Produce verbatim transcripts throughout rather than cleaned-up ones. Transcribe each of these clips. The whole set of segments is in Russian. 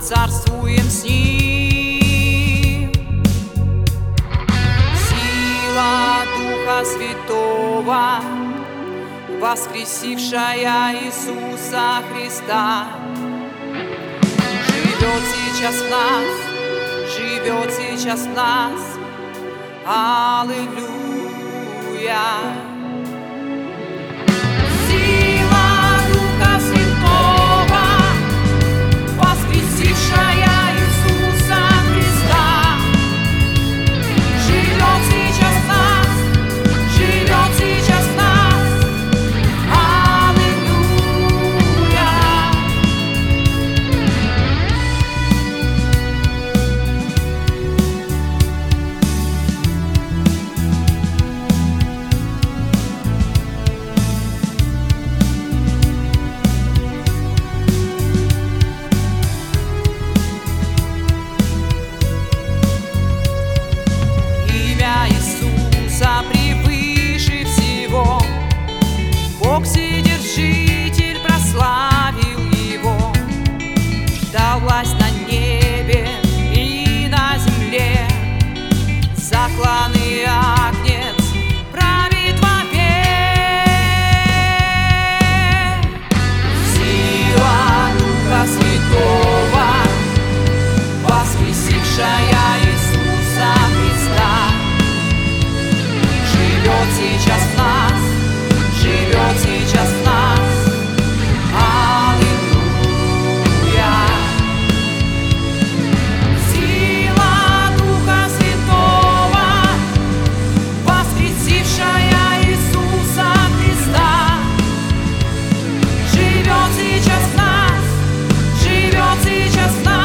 царствуем с Ним. Сила Духа Святого, воскресившая Иисуса Христа, живет сейчас в нас, живет сейчас в нас. Аллилуйя! Превыше всего Бог Вседержитель прославил Его, дал власть на небе и на земле. Закланный Агнец правит вовек. Сила Духа Святого, воскресившая Иисуса Христа, живет сейчас в нас, живет сейчас в нас. Аллилуйя! Сила Духа Святого, воскресившая Иисуса Христа, живет сейчас в нас, живет сейчас в нас.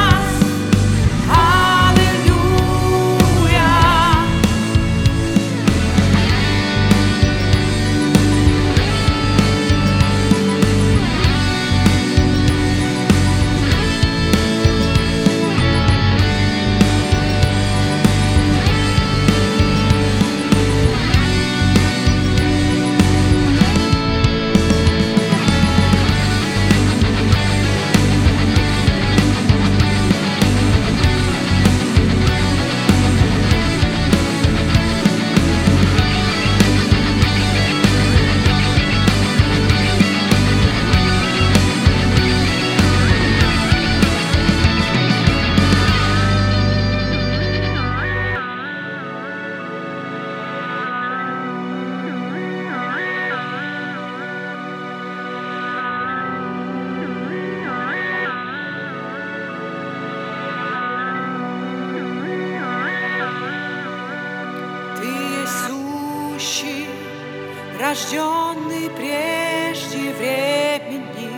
Рожденный прежде времени,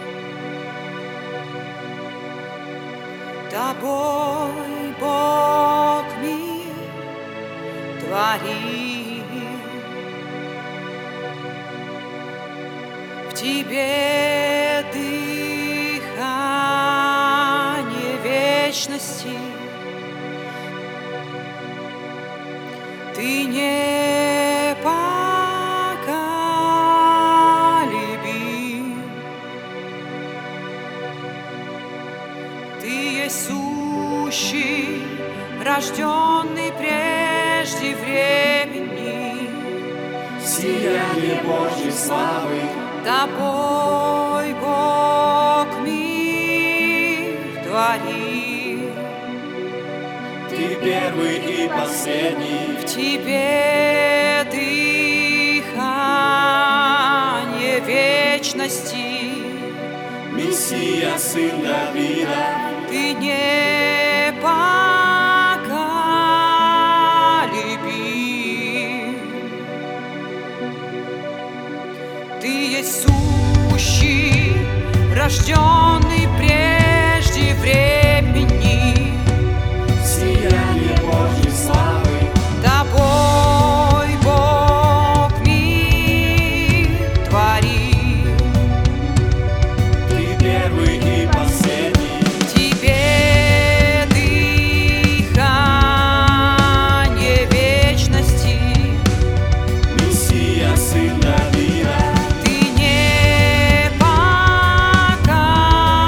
Тобой Бог мир творил. В Тебе дыхание вечности, Ты не сущий, рожденный прежде времени, сияние Божьей славы, Тобой Бог мир творил. Ты первый и последний, в Тебе дыхание вечности, Мессия, Сын Давида. Ты непоколебим, Ты есть сущий, рожденный прежде времени, сияние Божьей славы, Тобой Бог мир творил. Ты первый и последний, Сын Давида. Ты не пока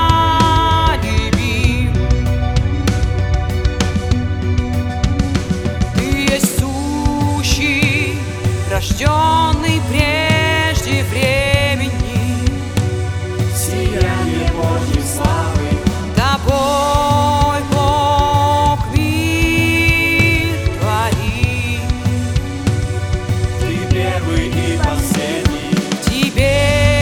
рожденный прежде времени, сияние Божьей славы, тобой Бог мир творит. ты первый и последний, В тебе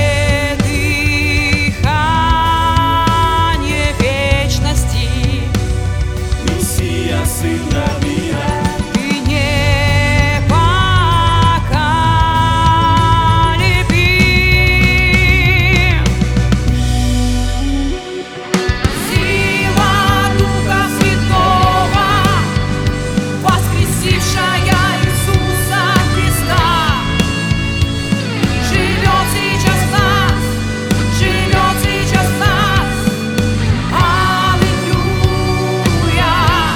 дыхание вечности, Мессия, Сын Давида, ты непоколебим. Сила Духа Святого, воскресившая Иисуса Христа, живет сейчас в нас, живет сейчас в нас. Аллилуйя!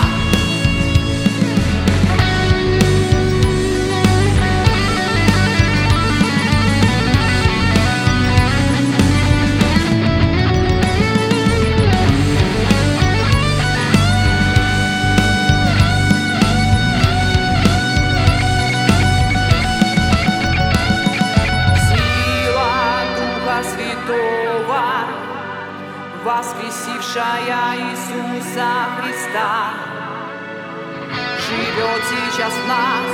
Сила Духа Святого, воскресившая Иисуса Христа, живет сейчас в нас,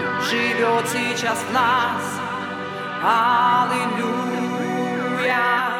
живет сейчас в нас. Аллилуйя!